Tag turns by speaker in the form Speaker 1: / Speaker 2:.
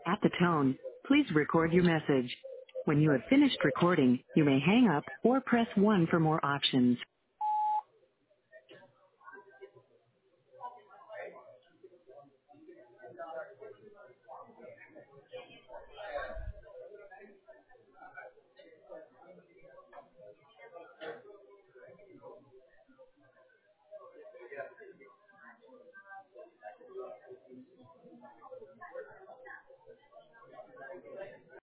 Speaker 1: At the tone, please record your message. When you have finished recording, you may hang up or press 1 for more options.